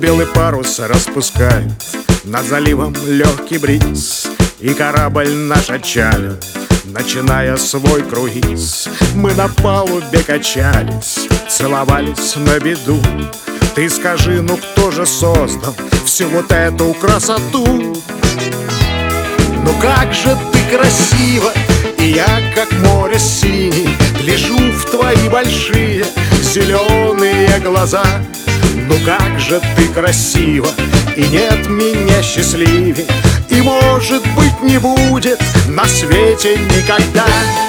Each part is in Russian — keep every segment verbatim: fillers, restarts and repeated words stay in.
белый парус распускает над заливом легкий бриз, и корабль наш отчалит, начиная свой круиз. Мы на палубе качались, целовались на беду. Ты скажи, ну кто же создал всю вот эту красоту? Ну как же ты красива, и я, как море синий, гляжу в твои большие зеленые глаза. Ну как же ты красива, и нет меня счастливее, и, может быть, не будет на свете никогда.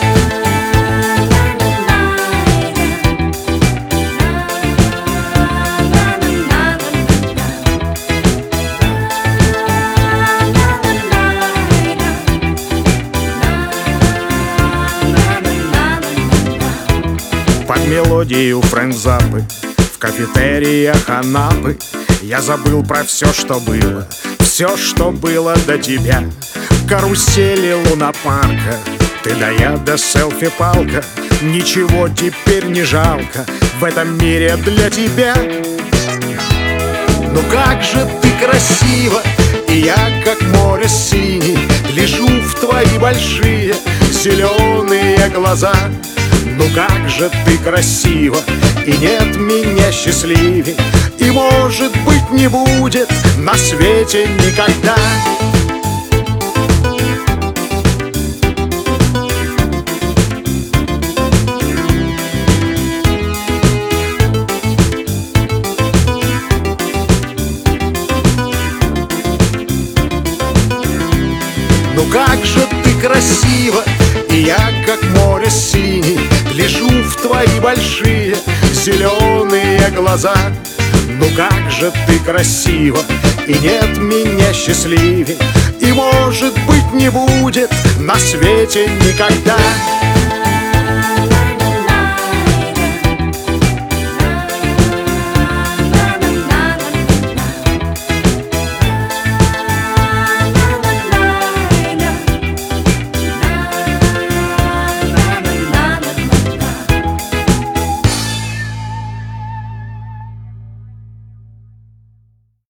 Под мелодию Фрэнк Заппы в кафетериях Анапы я забыл про все, что было, все, что было до тебя. Карусели лунопарка, ты да я да селфи-палка. Ничего теперь не жалко в этом мире для тебя. Ну как же ты красива, и я, как море синий, гляжу в твои большие зеленые глаза. Ну как же ты красива, и нет меня счастливее, и, может быть, не будет на свете никогда. Ну как же ты красива, и я, как море синий, гляжу в твои большие зеленые глаза. Ну как же ты красива, и нет меня счастливее, и, может быть, не будет на свете никогда.